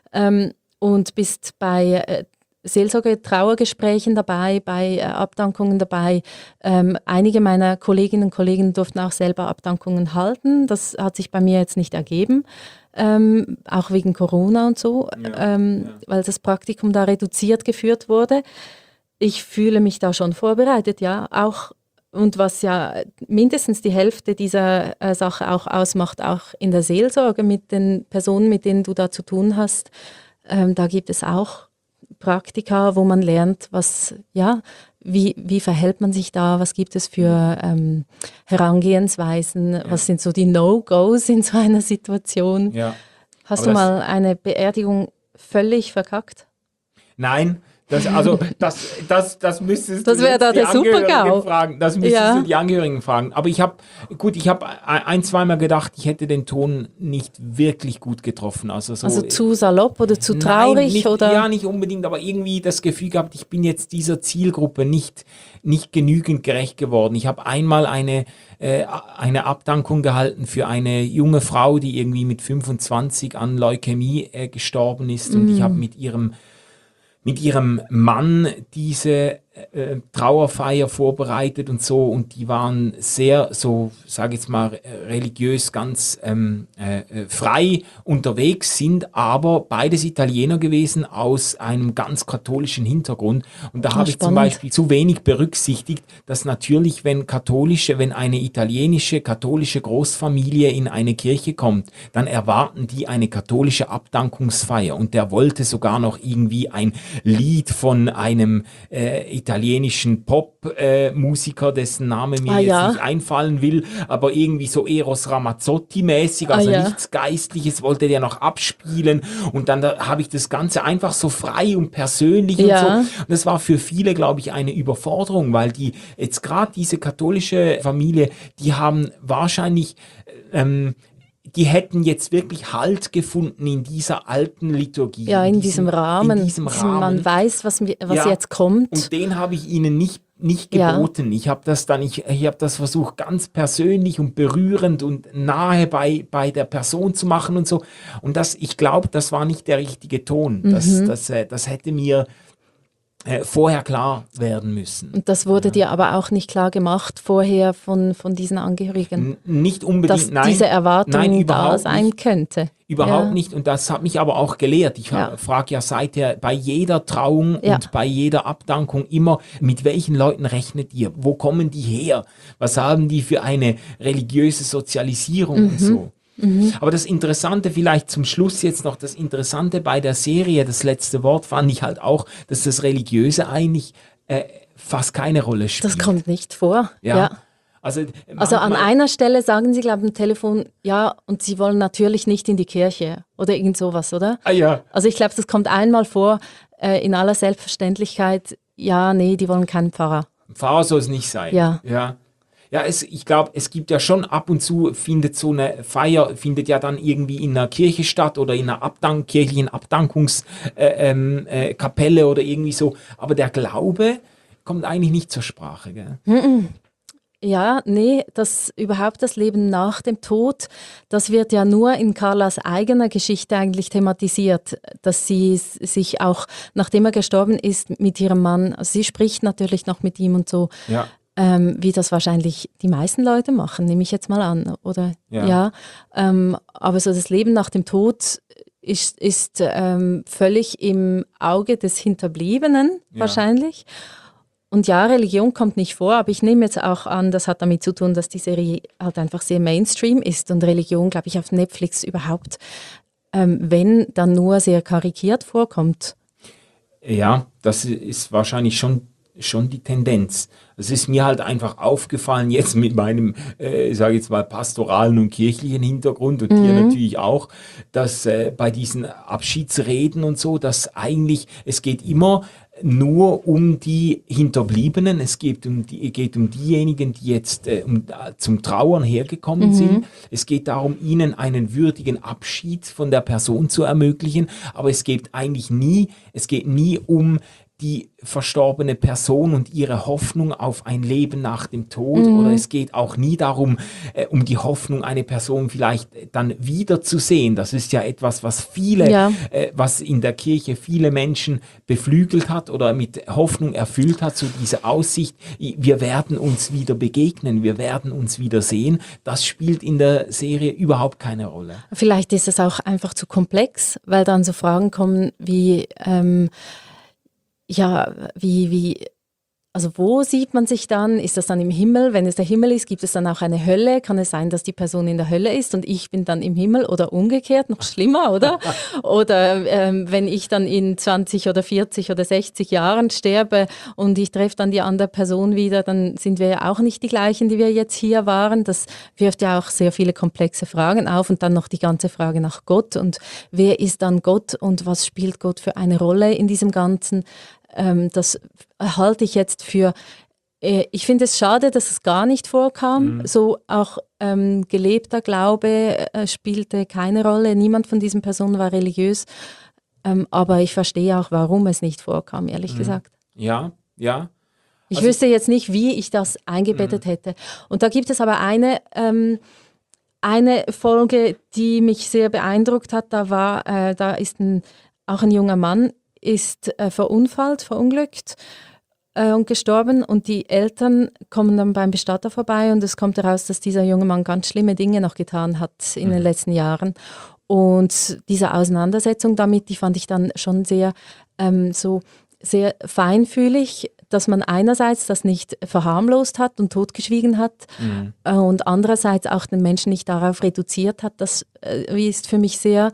und bist bei Seelsorge, Trauergesprächen dabei, bei Abdankungen dabei. Einige meiner Kolleginnen und Kollegen durften auch selber Abdankungen halten. Das hat sich bei mir jetzt nicht ergeben, auch wegen Corona und so, weil das Praktikum da reduziert geführt wurde. Ich fühle mich da schon vorbereitet, ja, auch und was ja mindestens die Hälfte dieser Sache auch ausmacht, auch in der Seelsorge mit den Personen, mit denen du da zu tun hast. Da gibt es auch Praktika, wo man lernt, wie verhält man sich da, was gibt es für Herangehensweisen, was sind so die No-Gos in so einer Situation. Ja. Hast du mal eine Beerdigung völlig verkackt? Nein, das müsstest Das du wäre jetzt da die der Angehörigen Super-GAU. fragen. Das müsstest du die Angehörigen fragen. Aber ich habe ein, zweimal gedacht, ich hätte den Ton nicht wirklich gut getroffen. Also zu salopp oder zu nein, traurig? nicht, oder? ja, nicht unbedingt, aber irgendwie das Gefühl gehabt, ich bin jetzt dieser Zielgruppe nicht genügend gerecht geworden. Ich habe einmal eine Abdankung gehalten für eine junge Frau, die irgendwie mit 25 an Leukämie gestorben ist. Und ich habe mit ihrem Mann diese Trauerfeier vorbereitet und so, und die waren sehr, so sage ich jetzt mal, religiös ganz frei unterwegs, sind aber beides Italiener gewesen aus einem ganz katholischen Hintergrund, und da habe ich zum Beispiel zu wenig berücksichtigt, dass natürlich, wenn eine italienische katholische Großfamilie in eine Kirche kommt, dann erwarten die eine katholische Abdankungsfeier, und der wollte sogar noch irgendwie ein Lied von einem italienischen Pop-Musiker, dessen Name mir jetzt nicht einfallen will, aber irgendwie so Eros Ramazzotti-mäßig, also nichts Geistliches wollte der noch abspielen, und dann habe ich das Ganze einfach so frei und persönlich und so. Und das war für viele, glaube ich, eine Überforderung, weil die jetzt gerade diese katholische Familie, die haben wahrscheinlich die hätten jetzt wirklich Halt gefunden in dieser alten Liturgie. Ja, in diesem Rahmen. Man weiß, was jetzt kommt. Und den habe ich ihnen nicht geboten. Ich habe das versucht, ganz persönlich und berührend und nahe bei der Person zu machen und so. Und ich glaube, das war nicht der richtige Ton. Das hätte mir vorher klar werden müssen. Und das wurde dir aber auch nicht klar gemacht vorher von diesen Angehörigen? Nicht unbedingt, dass diese Erwartung da sein könnte? Überhaupt nicht. Und das hat mich aber auch gelehrt. Ich frage ja seither bei jeder Trauung und bei jeder Abdankung immer, mit welchen Leuten rechnet ihr? Wo kommen die her? Was haben die für eine religiöse Sozialisierung und so? Aber das Interessante vielleicht zum Schluss jetzt noch, das Interessante bei der Serie, das letzte Wort, fand ich halt auch, dass das Religiöse eigentlich fast keine Rolle spielt. Das kommt nicht vor. Ja. Also an einer Stelle sagen sie, glaube ich, am Telefon, und sie wollen natürlich nicht in die Kirche oder irgend sowas, oder? Ah ja. Also ich glaube, das kommt einmal vor, in aller Selbstverständlichkeit, die wollen keinen Pfarrer. Pfarrer soll es nicht sein. Ja, ich glaube, es gibt ja schon ab und zu, findet so eine Feier, findet ja dann irgendwie in einer Kirche statt oder in einer kirchlichen Abdankungskapelle oder irgendwie so. Aber der Glaube kommt eigentlich nicht zur Sprache, gell? Ja, nee, überhaupt das Leben nach dem Tod, das wird ja nur in Carlas eigener Geschichte eigentlich thematisiert, dass sie sich auch, nachdem er gestorben ist, mit ihrem Mann, also sie spricht natürlich noch mit ihm und so, wie das wahrscheinlich die meisten Leute machen, nehme ich jetzt mal an, oder? Aber so das Leben nach dem Tod ist völlig im Auge des Hinterbliebenen wahrscheinlich. Und Religion kommt nicht vor, aber ich nehme jetzt auch an, das hat damit zu tun, dass die Serie halt einfach sehr Mainstream ist und Religion, glaube ich, auf Netflix überhaupt, wenn dann nur sehr karikiert vorkommt. Ja, das ist wahrscheinlich schon die Tendenz. Es ist mir halt einfach aufgefallen, jetzt mit meinem, sage jetzt mal, pastoralen und kirchlichen Hintergrund und dir natürlich auch, dass bei diesen Abschiedsreden und so, dass eigentlich, es geht immer nur um die Hinterbliebenen, es geht um diejenigen, die jetzt zum Trauern hergekommen sind. Es geht darum, ihnen einen würdigen Abschied von der Person zu ermöglichen, aber es geht nie um die verstorbene Person und ihre Hoffnung auf ein Leben nach dem Tod, oder es geht auch nie darum, um die Hoffnung, eine Person vielleicht dann wiederzusehen. Das ist ja etwas, was was in der Kirche viele Menschen beflügelt hat oder mit Hoffnung erfüllt hat, so diese Aussicht, wir werden uns wieder begegnen, wir werden uns wieder sehen. Das spielt in der Serie überhaupt keine Rolle. Vielleicht ist es auch einfach zu komplex, weil dann so Fragen kommen wie also wo sieht man sich dann? Ist das dann im Himmel? Wenn es der Himmel ist, gibt es dann auch eine Hölle? Kann es sein, dass die Person in der Hölle ist und ich bin dann im Himmel oder umgekehrt? Noch schlimmer, oder? Oder wenn ich dann in 20 oder 40 oder 60 Jahren sterbe und ich treffe dann die andere Person wieder, dann sind wir ja auch nicht die gleichen, die wir jetzt hier waren. Das wirft ja auch sehr viele komplexe Fragen auf und dann noch die ganze Frage nach Gott und wer ist dann Gott und was spielt Gott für eine Rolle in diesem Ganzen? Das halte ich jetzt für, ich finde es schade, dass es gar nicht vorkam. So auch gelebter Glaube spielte keine Rolle. Niemand von diesen Personen war religiös. Aber ich verstehe auch, warum es nicht vorkam, ehrlich gesagt. Ja, ja. Ich wüsste jetzt nicht, wie ich das eingebettet hätte. Und da gibt es aber eine Folge, die mich sehr beeindruckt hat. Da ist auch ein junger Mann, ist verunglückt und gestorben und die Eltern kommen dann beim Bestatter vorbei und es kommt heraus, dass dieser junge Mann ganz schlimme Dinge noch getan hat in den letzten Jahren. Und diese Auseinandersetzung damit, die fand ich dann schon sehr feinfühlig, dass man einerseits das nicht verharmlost hat und totgeschwiegen hat und andererseits auch den Menschen nicht darauf reduziert hat. Das ist für mich sehr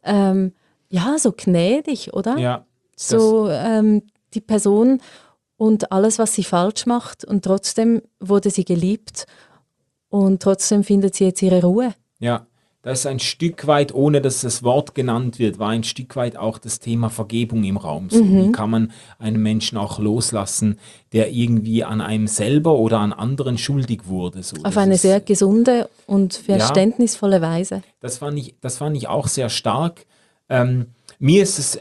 so gnädig, oder? Ja. So die Person und alles, was sie falsch macht und trotzdem wurde sie geliebt und trotzdem findet sie jetzt ihre Ruhe. Ja, das ist ein Stück weit, ohne dass das Wort genannt wird, war ein Stück weit auch das Thema Vergebung im Raum. So, wie kann man einen Menschen auch loslassen, der irgendwie an einem selber oder an anderen schuldig wurde? So, auf eine sehr gesunde und verständnisvolle Weise. Das fand ich auch sehr stark. Mir ist es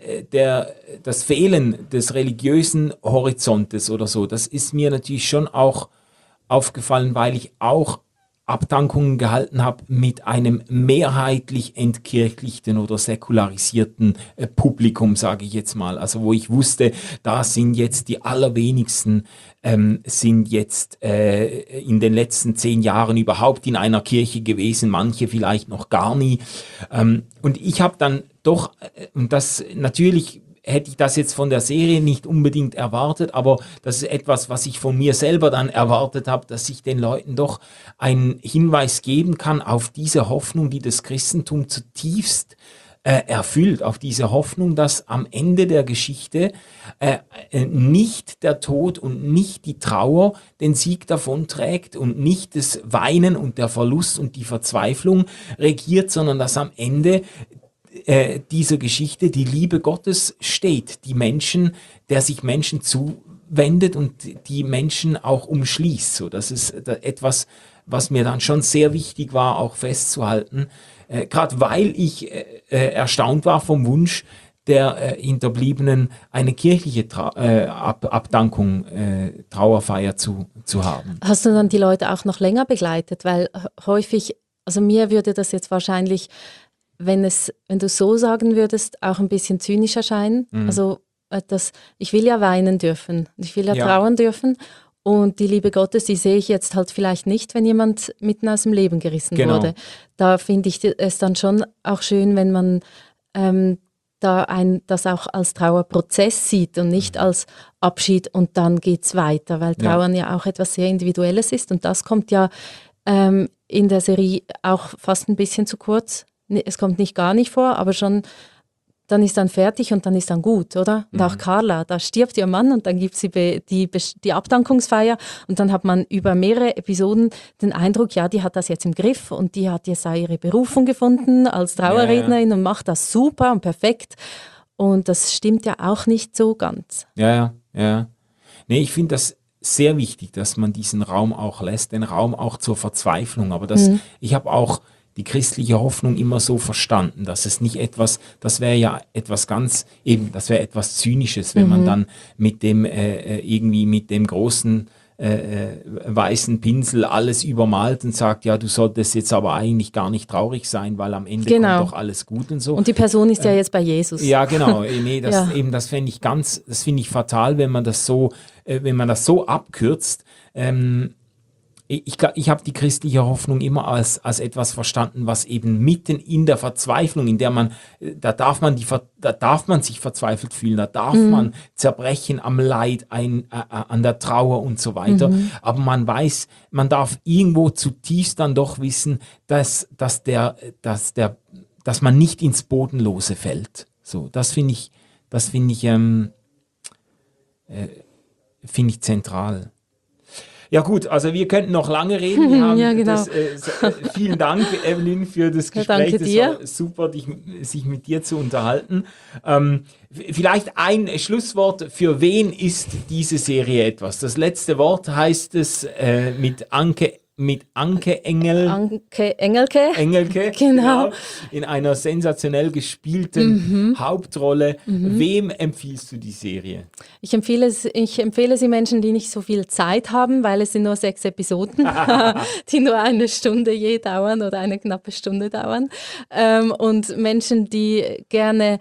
das Fehlen des religiösen Horizontes oder so, das ist mir natürlich schon auch aufgefallen, weil ich auch Abdankungen gehalten habe mit einem mehrheitlich entkirchlichten oder säkularisierten Publikum, sage ich jetzt mal. Also wo ich wusste, da sind jetzt die allerwenigsten, sind jetzt in den letzten 10 Jahren überhaupt in einer Kirche gewesen, manche vielleicht noch gar nie. Und ich habe dann doch, und das natürlich hätte ich das jetzt von der Serie nicht unbedingt erwartet, aber das ist etwas, was ich von mir selber dann erwartet habe, dass ich den Leuten doch einen Hinweis geben kann auf diese Hoffnung, die das Christentum zutiefst erfüllt, auf diese Hoffnung, dass am Ende der Geschichte nicht der Tod und nicht die Trauer den Sieg davonträgt und nicht das Weinen und der Verlust und die Verzweiflung regiert, sondern dass am Ende dieser Geschichte die Liebe Gottes steht, der sich Menschen zuwendet und die Menschen auch umschließt. So, das ist etwas, was mir dann schon sehr wichtig war, auch festzuhalten, gerade weil ich erstaunt war vom Wunsch der Hinterbliebenen, eine kirchliche Abdankung, Trauerfeier zu haben. Hast du dann die Leute auch noch länger begleitet? Weil häufig, also mir würde das jetzt wahrscheinlich, wenn du so sagen würdest, auch ein bisschen zynisch erscheinen. Also ich will ja weinen dürfen, ich will ja trauern dürfen und die Liebe Gottes, die sehe ich jetzt halt vielleicht nicht, wenn jemand mitten aus dem Leben gerissen wurde. Da finde ich es dann schon auch schön, wenn man das auch als Trauerprozess sieht und nicht als Abschied und dann geht's weiter, weil Trauern ja auch etwas sehr Individuelles ist und das kommt ja in der Serie auch fast ein bisschen zu kurz. Es kommt nicht gar nicht vor, aber schon, dann ist dann fertig und dann ist dann gut, oder? Und auch Carla, da stirbt ihr Mann und dann gibt sie die Abdankungsfeier und dann hat man über mehrere Episoden den Eindruck, ja, die hat das jetzt im Griff und die hat jetzt auch ihre Berufung gefunden als Trauerrednerin und macht das super und perfekt und das stimmt ja auch nicht so ganz. Ja. Nee, ich finde das sehr wichtig, dass man diesen Raum auch lässt, den Raum auch zur Verzweiflung, aber ich habe auch die christliche Hoffnung immer so verstanden, dass es nicht das wäre ja etwas das wäre etwas Zynisches, wenn man dann mit dem großen weißen Pinsel alles übermalt und sagt, ja, du solltest jetzt aber eigentlich gar nicht traurig sein, weil am Ende kommt doch alles gut und so. Und die Person ist ja jetzt bei Jesus. Ja, genau. Nee, das finde ich fatal, wenn man das so abkürzt. ich habe die christliche Hoffnung immer als etwas verstanden, was eben mitten in der Verzweiflung, in der da darf man sich verzweifelt fühlen, da darf man zerbrechen am Leid, an der Trauer und so weiter. Aber man weiß, man darf irgendwo zutiefst dann doch wissen, dass man nicht ins Bodenlose fällt. So, das finde ich zentral. Ja gut, also wir könnten noch lange reden. Wir haben ja, genau. Vielen Dank, Evelyn, für das Gespräch. Danke dir. Das war super, sich mit dir zu unterhalten. Vielleicht ein Schlusswort. Für wen ist diese Serie etwas? Das letzte Wort heißt es mit Anke Engel. Anke Engelke. Genau. In einer sensationell gespielten Hauptrolle. Wem empfiehlst du die Serie? Ich empfehle sie Menschen, die nicht so viel Zeit haben, weil es sind nur 6 Episoden, die nur 1 Stunde je dauern oder eine knappe Stunde dauern. Und Menschen, die gerne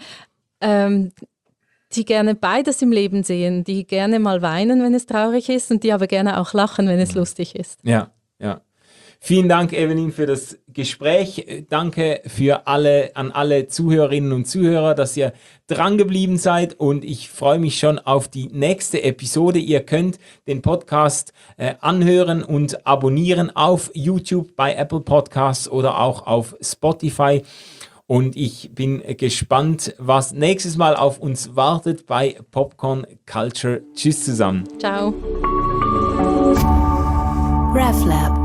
beides im Leben sehen, die gerne mal weinen, wenn es traurig ist und die aber gerne auch lachen, wenn es lustig ist. Ja. Vielen Dank, Evelyn, für das Gespräch. Danke an alle Zuhörerinnen und Zuhörer, dass ihr dran geblieben seid, und ich freue mich schon auf die nächste Episode. Ihr könnt den Podcast anhören und abonnieren auf YouTube, bei Apple Podcasts oder auch auf Spotify. Und ich bin gespannt, was nächstes Mal auf uns wartet bei Popcorn Culture. Tschüss zusammen. Ciao. RefLab.